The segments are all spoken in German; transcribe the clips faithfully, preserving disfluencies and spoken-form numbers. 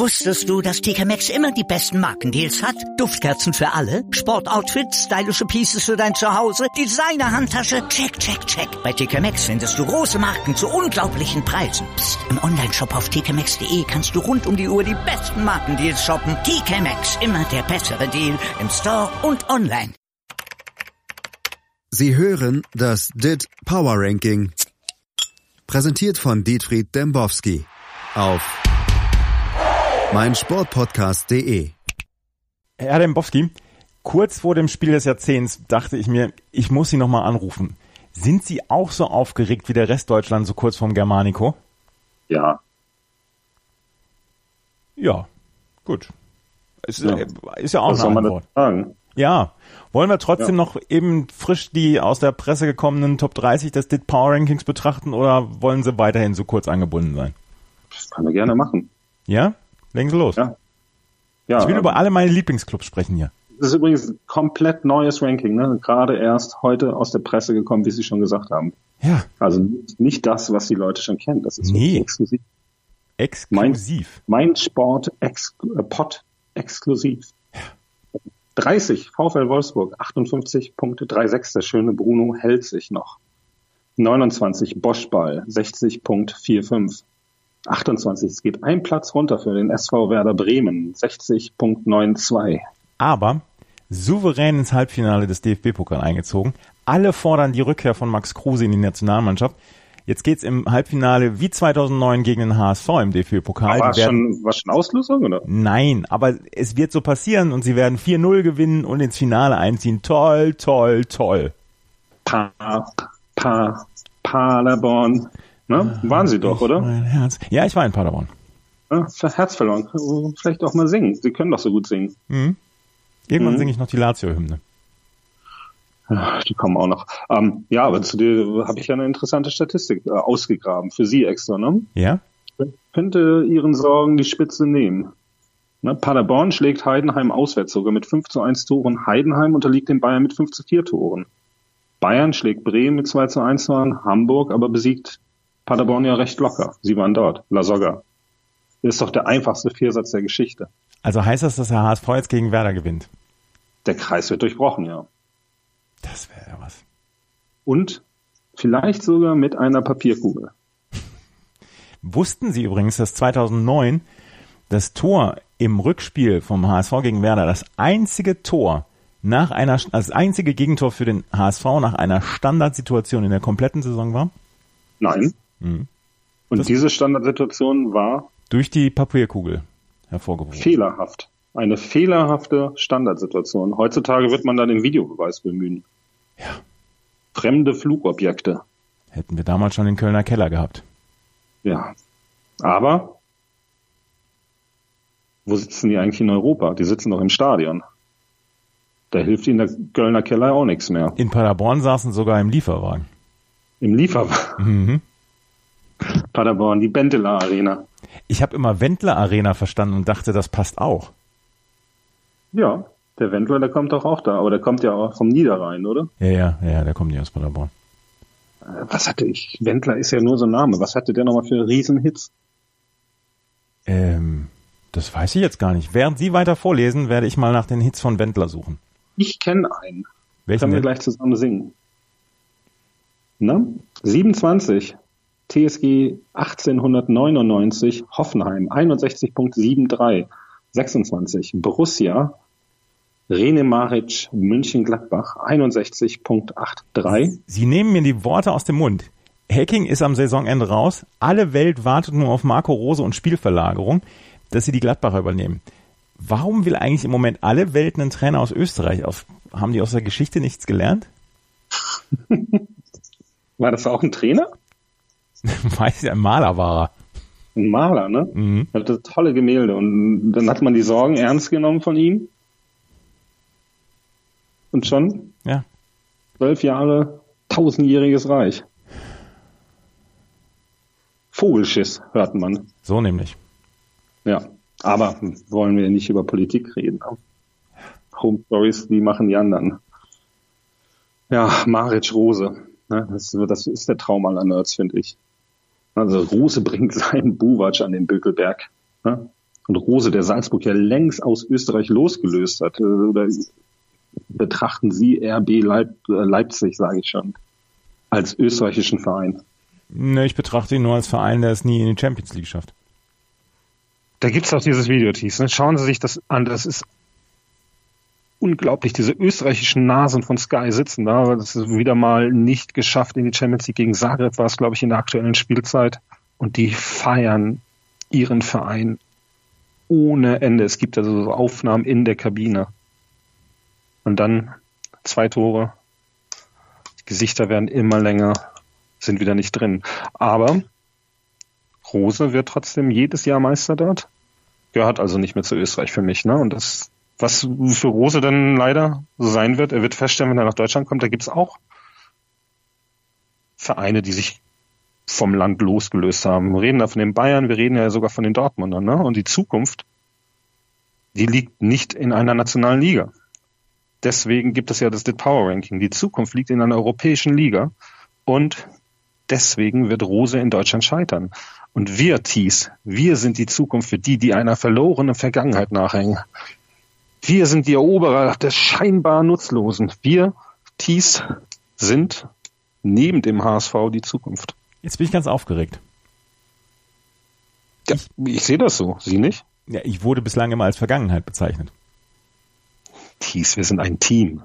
Wusstest du, dass T K Maxx immer die besten Markendeals hat? Duftkerzen für alle, Sportoutfits, stylische Pieces für dein Zuhause, Designer-Handtasche, check, check, check. Bei T K Maxx findest du große Marken zu unglaublichen Preisen. Psst. Im Onlineshop auf t k maxx punkt d e kannst du rund um die Uhr die besten Markendeals shoppen. T K Maxx, immer der bessere Deal im Store und online. Sie hören das D I T Power Ranking. Präsentiert von Dietfried Dembowski auf meinsportpodcast punkt de. Herr Dembowski, kurz vor dem Spiel des Jahrzehnts dachte ich mir, ich muss Sie nochmal anrufen. Sind Sie auch so aufgeregt wie der Rest Deutschland so kurz vorm Germanico? Ja. Ja, gut. Ist ja, ist ja auch Was eine soll man Antwort. das sagen? Ja. Wollen wir trotzdem ja. noch eben frisch die aus der Presse gekommenen Top dreißig des D I T Power Rankings betrachten oder wollen Sie weiterhin so kurz angebunden sein? Das können wir gerne machen. Ja? Legen Sie los. Ja. ja ich will ähm, über alle meine Lieblingsclubs sprechen hier. Das ist übrigens ein komplett neues Ranking, ne? Gerade erst heute aus der Presse gekommen, wie Sie schon gesagt haben. Ja. Also nicht das, was die Leute schon kennen. Das ist nee. exklusiv. Exklusiv. Mein, mein Sport ex, äh, Pod exklusiv. Ja. dreißig, VfL Wolfsburg, achtundfünfzig Punkte, drei Komma sechs, der schöne Bruno hält sich noch. neunundzwanzig, Boschball, sechzig Komma fünfundvierzig. achtundzwanzig, es geht ein Platz runter für den S V Werder Bremen, sechzig Komma zweiundneunzig. Aber souverän ins Halbfinale des D F B-Pokal eingezogen. Alle fordern die Rückkehr von Max Kruse in die Nationalmannschaft. Jetzt geht's im Halbfinale wie zweitausendneun gegen den H S V im D F B-Pokal. War schon, war schon Auslösung, oder? Nein, aber es wird so passieren und sie werden vier null gewinnen und ins Finale einziehen. Toll, toll, toll. Pa, pa, Paderborn. Ne? Ja, waren Sie doch, oder? Mein Herz. Ja, ich war in Paderborn. Ja, Herz verloren. Vielleicht auch mal singen. Sie können doch so gut singen. Mhm. Irgendwann mhm. singe ich noch die Lazio-Hymne. Ja, die kommen auch noch. Ähm, ja, aber zu dir habe ich ja eine interessante Statistik äh, ausgegraben. Für Sie extra, ne? Ja? Könnte Ihren Sorgen die Spitze nehmen. Ne? Paderborn schlägt Heidenheim auswärts sogar mit fünf zu eins Toren. Heidenheim unterliegt den Bayern mit fünf zu vier Toren. Bayern schlägt Bremen mit zwei zu eins Toren. Hamburg aber besiegt Paderborn ja recht locker. Sie waren dort. La Soga. Das ist doch der einfachste Viersatz der Geschichte. Also heißt das, dass der H S V jetzt gegen Werder gewinnt? Der Kreis wird durchbrochen, ja. Das wäre ja was. Und vielleicht sogar mit einer Papierkugel. Wussten Sie übrigens, dass zweitausendneun das Tor im Rückspiel vom H S V gegen Werder, das einzige Tor nach einer, also das einzige Gegentor für den H S V nach einer Standardsituation in der kompletten Saison war? Nein. Mhm. Und das diese Standardsituation war durch die Papierkugel hervorgehoben. Fehlerhaft. Eine fehlerhafte Standardsituation. Heutzutage wird man dann den Videobeweis bemühen. Ja. Fremde Flugobjekte. Hätten wir damals schon den Kölner Keller gehabt. Ja. Aber wo sitzen die eigentlich in Europa? Die sitzen doch im Stadion. Da hilft ihnen der Kölner Keller auch nichts mehr. In Paderborn saßen sogar im Lieferwagen. Im Lieferwagen? Mhm. Paderborn, die Benteler Arena. Ich habe immer Wendler Arena verstanden und dachte, das passt auch. Ja, der Wendler, der kommt doch auch da. Aber der kommt ja auch vom Niederrhein, oder? Ja, ja, ja, der kommt nicht aus Paderborn. Was hatte ich? Wendler ist ja nur so ein Name. Was hatte der nochmal für Riesenhits? Ähm, das weiß ich jetzt gar nicht. Während Sie weiter vorlesen, werde ich mal nach den Hits von Wendler suchen. Ich kenne einen. Welchen Können wir denn? gleich zusammen singen. Na? siebenundzwanzig. T S G achtzehnhundertneunundneunzig. Hoffenheim. einundsechzig Komma dreiundsiebzig. sechsundzwanzig. Borussia. Rene Maric, München-Gladbach, einundsechzig Komma dreiundachtzig. Sie nehmen mir die Worte aus dem Mund. Hacking ist am Saisonende raus. Alle Welt wartet nur auf Marco Rose und Spielverlagerung, dass sie die Gladbacher übernehmen. Warum will eigentlich im Moment alle Welt einen Trainer aus Österreich? Auf, haben die aus der Geschichte nichts gelernt? War das auch ein Trainer? Weiß ich, ein Maler war er. Ein Maler, ne? Mhm. Er hatte tolle Gemälde. Und dann hat man die Sorgen ernst genommen von ihm. Und schon? Ja. Zwölf Jahre, tausendjähriges Reich. Vogelschiss, hört man. So nämlich. Ja, aber wollen wir nicht über Politik reden. Home Stories, die machen die anderen. Ja, Maric Rose. Ne, das, das ist der Traum aller Nerds, finde ich. Also Rose bringt seinen Buwatsch an den Bökelberg. Ne? und Rose, der Salzburg ja längst aus Österreich losgelöst hat, oder betrachten Sie R B Leip- Leipzig, sage ich schon, als österreichischen Verein? Ne, ich betrachte ihn nur als Verein, der es nie in die Champions League schafft. Da gibt's auch dieses Video, Thies, ne? Schauen Sie sich das an, das ist unglaublich. Diese österreichischen Nasen von Sky sitzen da, aber das ist wieder mal nicht geschafft in die Champions League. Gegen Zagreb war es, glaube ich, in der aktuellen Spielzeit. Und die feiern ihren Verein ohne Ende. Es gibt also so Aufnahmen in der Kabine. Und dann zwei Tore. Die Gesichter werden immer länger, sind wieder nicht drin. Aber Rose wird trotzdem jedes Jahr Meister dort. Gehört also nicht mehr zu Österreich für mich, ne? Und das, was für Rose dann leider so sein wird, er wird feststellen, wenn er nach Deutschland kommt, da gibt's auch Vereine, die sich vom Land losgelöst haben. Wir reden da von den Bayern, wir reden ja sogar von den Dortmundern, ne? Und die Zukunft, die liegt nicht in einer nationalen Liga. Deswegen gibt es ja das D I T Power Ranking. Die Zukunft liegt in einer europäischen Liga und deswegen wird Rose in Deutschland scheitern. Und wir, Thies, wir sind die Zukunft für die, die einer verlorenen Vergangenheit nachhängen. Wir sind die Eroberer des scheinbar Nutzlosen. Wir, Thies, sind neben dem H S V die Zukunft. Jetzt bin ich ganz aufgeregt. Ja, ich, ich sehe das so. Sie nicht? Ja, ich wurde bislang immer als Vergangenheit bezeichnet. Thies, wir sind ein Team.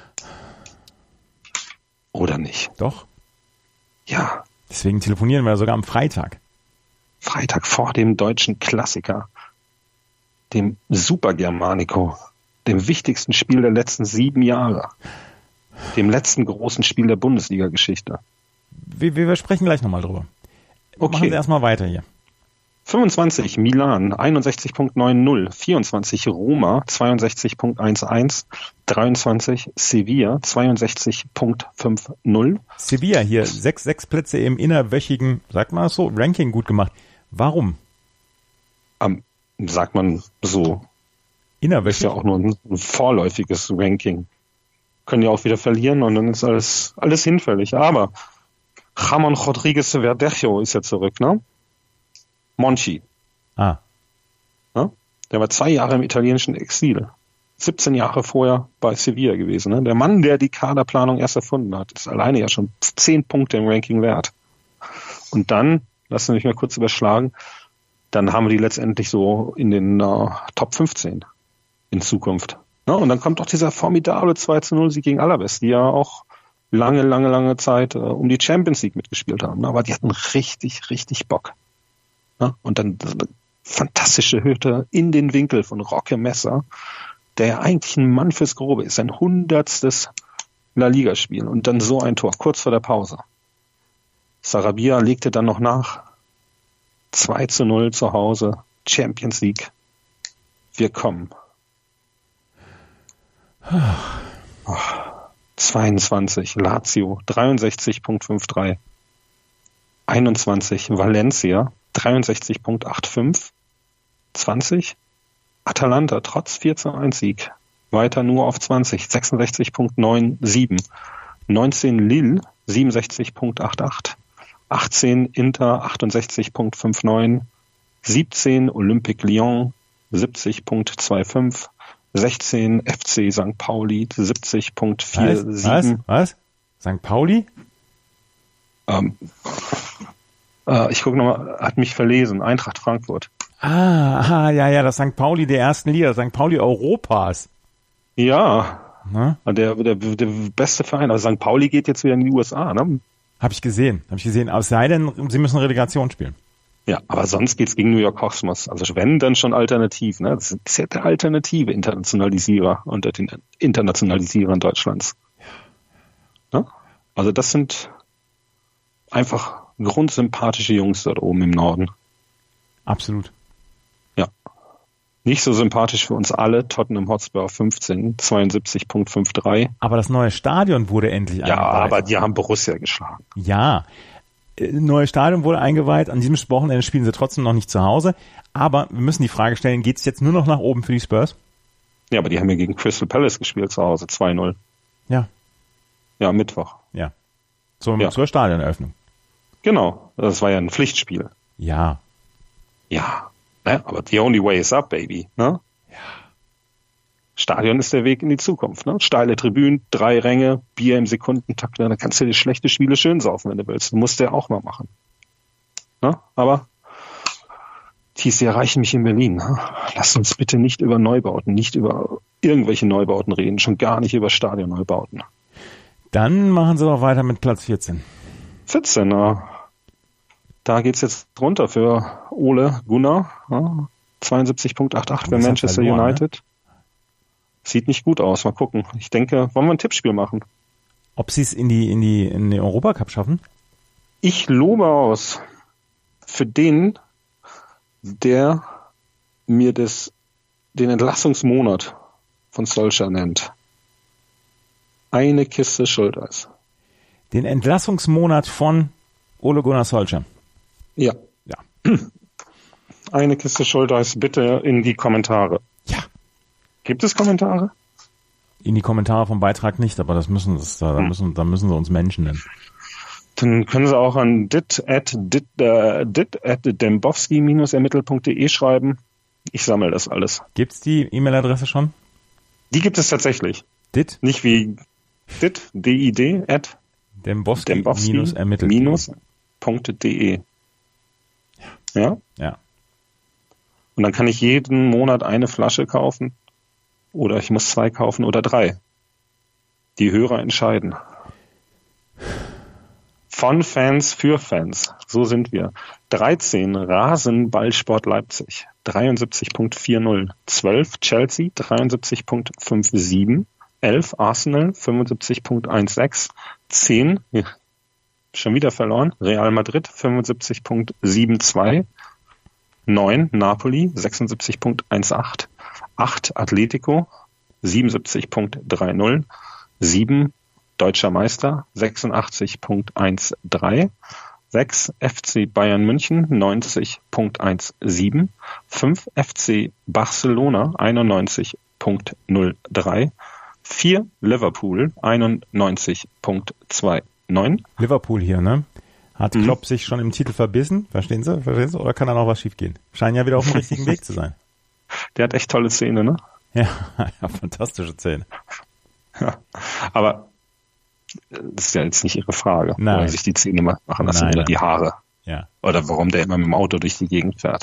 Oder nicht? Doch. Ja. Deswegen telefonieren wir sogar am Freitag. Freitag vor dem deutschen Klassiker, dem Super Germanico, dem wichtigsten Spiel der letzten sieben Jahre, dem letzten großen Spiel der Bundesliga-Geschichte. Wir, wir sprechen gleich nochmal drüber. Okay. Machen Sie erstmal weiter hier. fünfundzwanzig Milan, einundsechzig Komma neunzig, vierundzwanzig Roma, zweiundsechzig Komma elf, dreiundzwanzig Sevilla, zweiundsechzig Komma fünfzig. Sevilla hier, sechs, sechs Plätze im innerwöchigen, sag mal so, Ranking gut gemacht. Warum? Um, sagt man so. Innerwöchig? Ist ja auch nur ein, ein vorläufiges Ranking. Können ja auch wieder verlieren und dann ist alles, alles hinfällig. Aber Ramon Rodriguez Verdejo ist ja zurück, ne? Monchi. Ah. Ja? Der war zwei Jahre im italienischen Exil. siebzehn Jahre vorher bei Sevilla gewesen. Ne? Der Mann, der die Kaderplanung erst erfunden hat, ist alleine ja schon zehn Punkte im Ranking wert. Und dann, lassen Sie mich mal kurz überschlagen, dann haben wir die letztendlich so in den uh, Top fünfzehn in Zukunft. Ne? Und dann kommt doch dieser formidable zwei zu null Sieg gegen Alaves, die ja auch lange, lange, lange Zeit uh, um die Champions League mitgespielt haben. Ne? Aber die hatten richtig, richtig Bock. Ne? Und dann eine fantastische Hütte in den Winkel von Roque Messer, der ja eigentlich ein Mann fürs Grobe ist, sein hundertstes La Liga-Spiel und dann so ein Tor, kurz vor der Pause. Sarabia legte dann noch nach. zwei zu null zu Hause, Champions League. Wir kommen. Oh, zweiundzwanzig Lazio, dreiundsechzig Komma dreiundfünfzig. einundzwanzig Valencia, dreiundsechzig Komma fünfundachtzig. zwanzig Atalanta, trotz vier zu eins Sieg, weiter nur auf zwanzig, sechsundsechzig Komma siebenundneunzig. neunzehn Lille, siebenundsechzig Komma achtundachtzig. achtzehn Inter, achtundsechzig Komma neunundfünfzig. siebzehn Olympique Lyon, siebzig Komma fünfundzwanzig. sechzehn F C Sankt Pauli, siebzig Komma siebenundvierzig. Was? Was? Sankt Pauli? Ähm, äh, ich gucke nochmal, hat mich verlesen, Eintracht Frankfurt. Ah, ah, ja, ja, das Sankt Pauli der ersten Liga, Sankt Pauli Europas. Ja, Na? der, der, der beste Verein. Also Sankt Pauli geht jetzt wieder in die U S A, ne? Habe ich gesehen, habe ich gesehen. Aber es sei denn, sie müssen Relegation spielen. Ja, aber sonst geht's gegen New York Cosmos. Also wenn, dann schon alternativ, ne? Das ist ja der alternative Internationalisierer unter den Internationalisierern Deutschlands. Ja? Also das sind einfach grundsympathische Jungs dort oben im Norden. Absolut. Ja. Nicht so sympathisch für uns alle, Tottenham Hotspur fünfzehn, zweiundsiebzig Komma dreiundfünfzig. Aber das neue Stadion wurde endlich ja, eingeweiht. Ja, aber die haben Borussia geschlagen. Ja, neues Stadion wurde eingeweiht. An diesem Wochenende spielen sie trotzdem noch nicht zu Hause. Aber wir müssen die Frage stellen, geht es jetzt nur noch nach oben für die Spurs? Ja, aber die haben ja gegen Crystal Palace gespielt zu Hause, zwei null. Ja. Ja, Mittwoch. Ja. Zum, ja. Zur Stadioneröffnung. Genau, das war ja ein Pflichtspiel. Ja. Ja, Ja, aber the only way is up, baby. Ne? Ja. Stadion ist der Weg in die Zukunft. Ne? Steile Tribünen, drei Ränge, Bier im Sekundentakt. Da kannst du dir schlechte Spiele schön saufen, wenn du willst. Du musst ja auch mal machen. Ne? Aber T C erreichen mich in Berlin. Ne? Lass uns bitte nicht über Neubauten, nicht über irgendwelche Neubauten reden, schon gar nicht über Stadionneubauten. Dann machen sie doch weiter mit Platz vierzehn. vierzehn, na. Da geht's jetzt runter für Ole Gunnar. Ja, zweiundsiebzig Komma achtundachtzig für Manchester verloren, United. Ne? Sieht nicht gut aus. Mal gucken. Ich denke, wollen wir ein Tippspiel machen? Ob sie es in die, in die, in den Europacup schaffen? Ich lobe aus für den, der mir das, den Entlassungsmonat von Solskjaer nennt. Eine Kiste Schuldeis. Den Entlassungsmonat von Ole Gunnar Solskjaer. Ja. Ja. Eine Kiste Schuldeis bitte in die Kommentare. Ja. Gibt es Kommentare? In die Kommentare vom Beitrag nicht, aber das müssen das, da hm. müssen da müssen sie uns Menschen nennen. Dann können Sie auch an dit at dit äh, dit at dembowski dash ermittelt punkt de schreiben. Ich sammle das alles. Gibt's die E-Mail-Adresse schon? Die gibt es tatsächlich. Dit? Nicht wie dit, D I D, at dembowski dash ermittelt punkt de. Ja? Ja. Und dann kann ich jeden Monat eine Flasche kaufen. Oder ich muss zwei kaufen oder drei. Die Hörer entscheiden. Von Fans für Fans. So sind wir. dreizehn Rasenballsport Leipzig. dreiundsiebzig Komma vierzig. zwölf Chelsea. dreiundsiebzig Komma siebenundfünfzig. elf Arsenal. fünfundsiebzig Komma sechzehn. zehn. Ja, schon wieder verloren. Real Madrid. fünfundsiebzig Komma zweiundsiebzig. neun Napoli. sechsundsiebzig Komma achtzehn. acht Atletico. siebenundsiebzig Komma dreißig. sieben Deutscher Meister, sechsundachtzig Komma dreizehn. sechs F C Bayern München, neunzig Komma siebzehn. fünf F C Barcelona, einundneunzig Komma null drei. vier Liverpool, einundneunzig Komma neunundzwanzig. Liverpool hier, ne? Hat mhm. Klopp sich schon im Titel verbissen? Verstehen Sie? Verstehen Sie? Oder kann da noch was schief gehen? Scheinen ja wieder auf dem richtigen Weg zu sein. Der hat echt tolle Zähne, ne? Ja, ja, fantastische Zähne. Ja, aber das ist ja jetzt nicht Ihre Frage, Nein. warum sich die Zähne machen lassen Nein, oder nein. die Haare. Ja. Oder warum der immer mit dem Auto durch die Gegend fährt.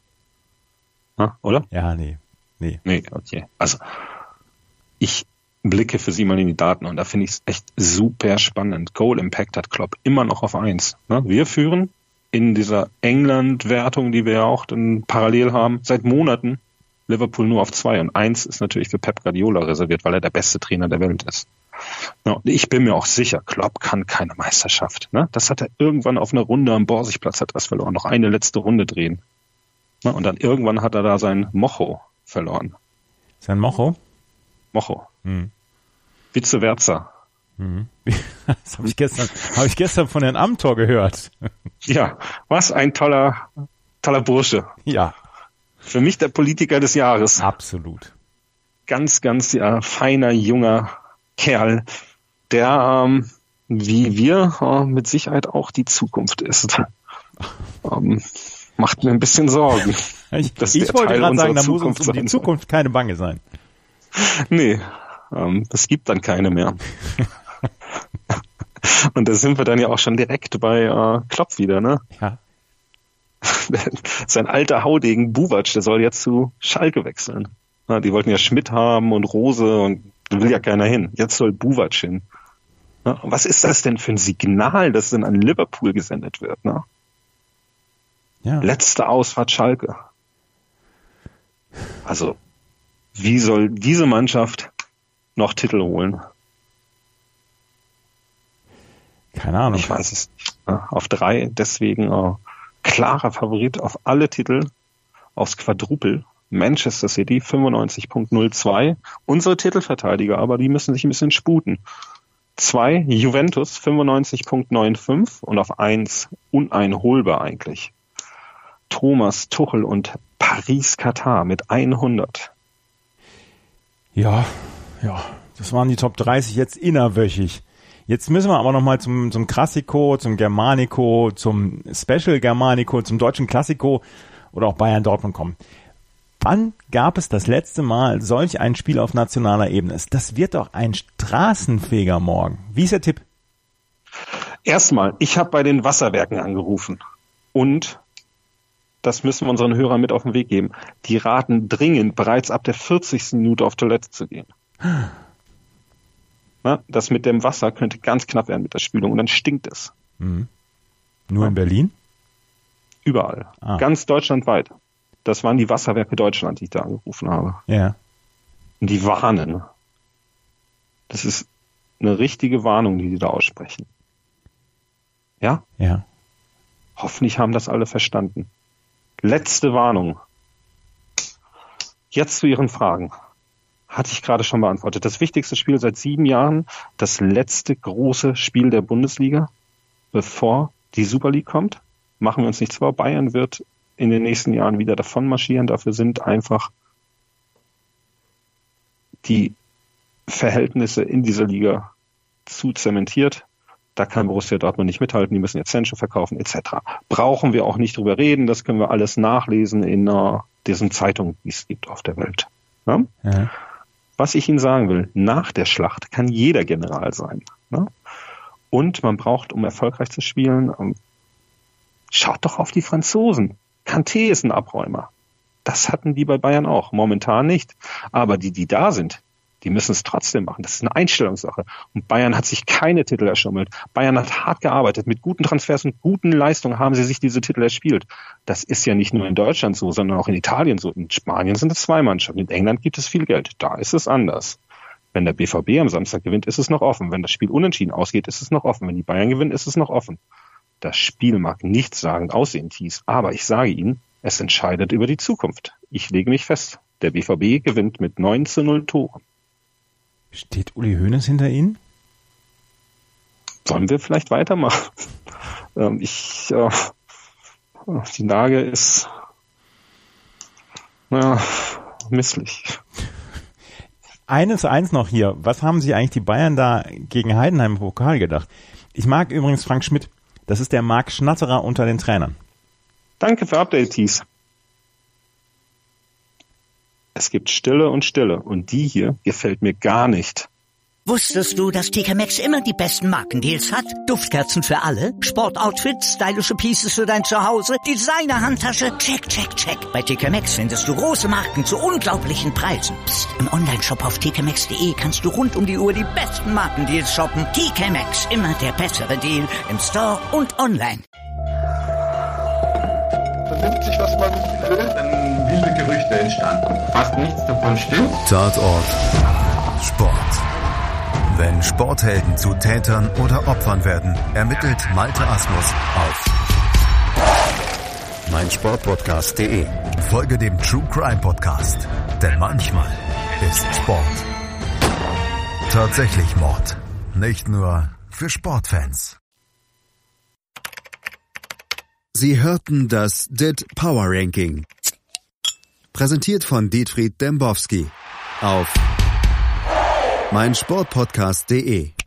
Ha, oder? Ja, nee. Nee. Nee, okay. Also ich blicke für Sie mal in die Daten und da finde ich es echt super spannend. Goal Impact hat Klopp immer noch auf eins. Ne? Wir führen in dieser England-Wertung, die wir ja auch dann parallel haben, seit Monaten Liverpool nur auf zwei. Und eins ist natürlich für Pep Guardiola reserviert, weil er der beste Trainer der Welt ist. Ja, ich bin mir auch sicher, Klopp kann keine Meisterschaft. Ne? Das hat er irgendwann auf einer Runde am Borsigplatz hat das verloren. Noch eine letzte Runde drehen. Ne? Und dann irgendwann hat er da sein Mocho verloren. Sein Mocho? Mocho. Hm. Vice versa. Hm. Das habe ich gestern, habe ich gestern von Herrn Amthor gehört. Ja, was ein toller, toller Bursche. Ja. Für mich der Politiker des Jahres. Absolut. Ganz, ganz ja, feiner, junger Kerl, der, ähm, wie wir, äh, mit Sicherheit auch die Zukunft ist. Ähm, macht mir ein bisschen Sorgen. Ich, ich wollte gerade sagen, da muss uns um die Zukunft keine Bange sein. Nee, ähm, es gibt dann keine mehr. Und da sind wir dann ja auch schon direkt bei äh, Klopp wieder, ne? Ja. Sein alter Haudegen Buvac, der soll jetzt zu Schalke wechseln. Ja, die wollten ja Schmidt haben und Rose und da will ja keiner hin. Jetzt soll Buvac hin. Ja, was ist das denn für ein Signal, das dann an Liverpool gesendet wird? Ne? Ja. Letzte Ausfahrt Schalke. Also, wie soll diese Mannschaft noch Titel holen? Keine Ahnung. Ich weiß es nicht. Ja, auf drei, deswegen äh, klarer Favorit auf alle Titel, aufs Quadrupel. Manchester City fünfundneunzig Komma null zwei. Unsere Titelverteidiger, aber die müssen sich ein bisschen sputen. Zwei Juventus fünfundneunzig Komma fünfundneunzig und auf eins uneinholbar eigentlich. Thomas Tuchel und Paris Katar mit hundert. Ja, ja, das waren die Top dreißig jetzt innerwöchig. Jetzt müssen wir aber nochmal zum, zum Classico, zum Germanico, zum Special Germanico, zum deutschen Classico oder auch Bayern-Dortmund kommen. Wann gab es das letzte Mal solch ein Spiel auf nationaler Ebene? Das wird doch ein Straßenfeger morgen. Wie ist der Tipp? Erstmal, ich habe bei den Wasserwerken angerufen und das müssen wir unseren Hörern mit auf den Weg geben. Die raten dringend, bereits ab der vierzigsten Minute auf Toilette zu gehen. Na, das mit dem Wasser könnte ganz knapp werden mit der Spülung und dann stinkt es. Mhm. Nur ja. In Berlin? Überall. Ah. Ganz deutschlandweit. Das waren die Wasserwerke Deutschland, die ich da angerufen habe. Ja. Und die warnen. Das ist eine richtige Warnung, die die da aussprechen. Ja? Ja. Hoffentlich haben das alle verstanden. Letzte Warnung. Jetzt zu Ihren Fragen. Hatte ich gerade schon beantwortet. Das wichtigste Spiel seit sieben Jahren, das letzte große Spiel der Bundesliga, bevor die Super League kommt. Machen wir uns nichts vor. Bayern wird in den nächsten Jahren wieder davon marschieren. Dafür sind einfach die Verhältnisse in dieser Liga zu zementiert. Da kann Borussia Dortmund nicht mithalten, die müssen jetzt Sancho verkaufen et cetera. Brauchen wir auch nicht drüber reden, das können wir alles nachlesen in uh, diesen Zeitungen, die es gibt auf der Welt. Ja? Ja. Was ich Ihnen sagen will, nach der Schlacht kann jeder General sein. Ja? Und man braucht, um erfolgreich zu spielen, um, schaut doch auf die Franzosen. Kanté ist ein Abräumer. Das hatten die bei Bayern auch, momentan nicht. Aber die, die da sind, die müssen es trotzdem machen. Das ist eine Einstellungssache. Und Bayern hat sich keine Titel erschummelt. Bayern hat hart gearbeitet. Mit guten Transfers und guten Leistungen haben sie sich diese Titel erspielt. Das ist ja nicht nur in Deutschland so, sondern auch in Italien so. In Spanien sind es zwei Mannschaften. In England gibt es viel Geld. Da ist es anders. Wenn der B V B am Samstag gewinnt, ist es noch offen. Wenn das Spiel unentschieden ausgeht, ist es noch offen. Wenn die Bayern gewinnen, ist es noch offen. Das Spiel mag nichtssagend aussehen, Thies. Aber ich sage Ihnen, es entscheidet über die Zukunft. Ich lege mich fest. Der B V B gewinnt mit neun zu null Toren. Steht Uli Hoeneß hinter Ihnen? Sollen wir vielleicht weitermachen? ähm, ich, äh, die Lage ist, naja, misslich. Eines zu eins noch hier. Was haben Sie eigentlich die Bayern da gegen Heidenheim im Pokal gedacht? Ich mag übrigens Frank Schmidt. Das ist der Marc Schnatterer unter den Trainern. Danke für Update, Thies. Es gibt Stille und Stille und die hier gefällt mir gar nicht. Wusstest du, dass T K Maxx immer die besten Markendeals hat? Duftkerzen für alle, Sportoutfits, stylische Pieces für dein Zuhause, Designer-Handtasche, check, check, check. Bei T K Maxx findest du große Marken zu unglaublichen Preisen. Psst. Im Onlineshop auf t k maxx punkt d e kannst du rund um die Uhr die besten Markendeals shoppen. T K Maxx, immer der bessere Deal im Store und online. Vernimmt sich, was man will, dann wilde Gerüchte entstanden. Fast nichts davon stimmt. Tatort Sport. Wenn Sporthelden zu Tätern oder Opfern werden, ermittelt Malte Asmus auf meinsportpodcast punkt de. Folge dem True Crime Podcast, denn manchmal ist Sport tatsächlich Mord. Nicht nur für Sportfans. Sie hörten das D I T Power Ranking. Präsentiert von Dietfried Dembowski auf meinsportpodcast punkt de.